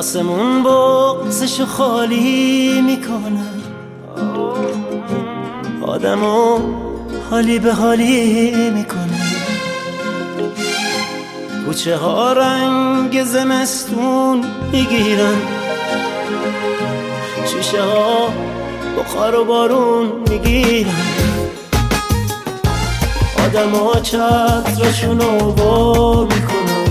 آسمون بغزشو خالی میکنه، آدمو حالی به حالی میکنه. کوچه ها رنگ زمستون میگیرن، شیشه ها بخار و بارون میگیرن. آدم ها چترشونو وا میکنن،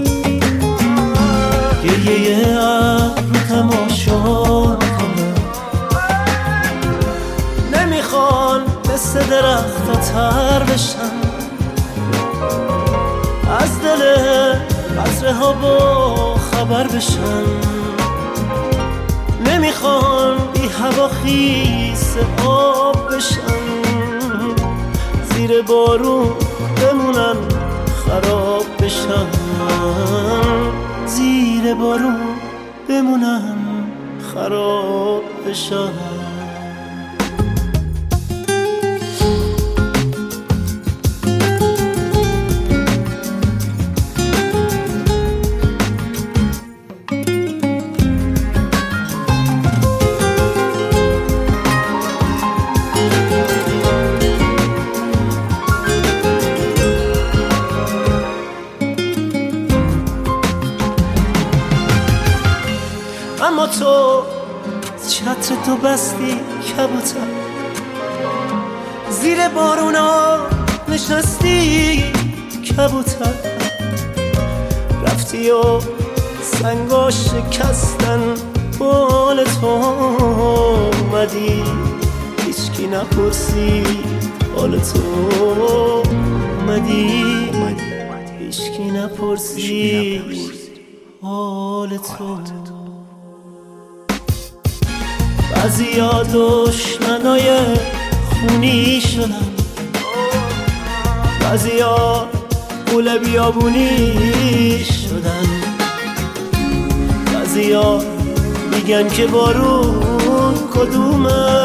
گریه ابر رو تماشا میکنن. نمیخوان مثل درخت تر بشن، از دل قطره ها با خبر بشن. نمیخوان بی هوا خیس آب بشن، زیر بارون بمونن خراب بشن. زیر بارون بمونن خراب بشن. اما تو چتر تو بستی کبوتر، زیر بارونا نشستی کبوتر. رفتی و سنگا شکستن بال تو، اومدی هیچکی نپرسید حال تو. اومدی هیچکی نپرسید حال تو. بعضیا دشمنای خونی شدن، بعضیا گل بیابونی شدن. بعضیا میگن که بارون کدومه،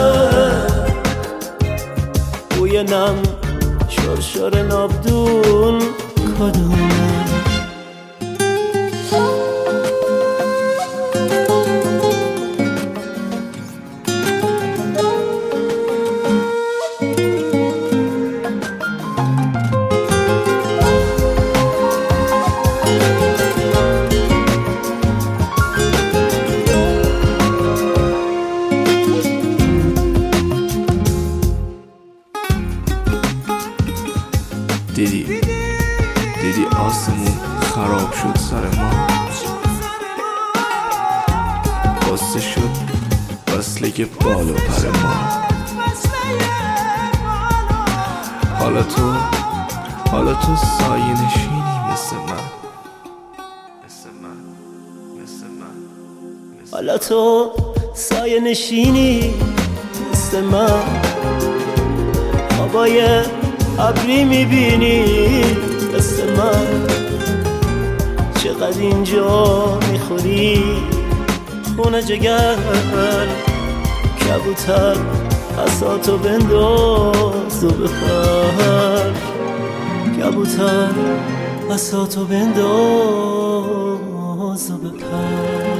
بوی نم شرشر نابدون کدومه. دیدی آسمون خراب شد سر ما، بسته شد وصله بال و پر ما. حالا تو سایه نشینی مثل من. حالا تو سایه نشینی مثل من. خوابای ابری میبینی مثل من. چقدر اینجا میخوری خونه جگر، کبوتر عصاتو بنداز و بپر. کبوتر عصاتو بنداز و بپر.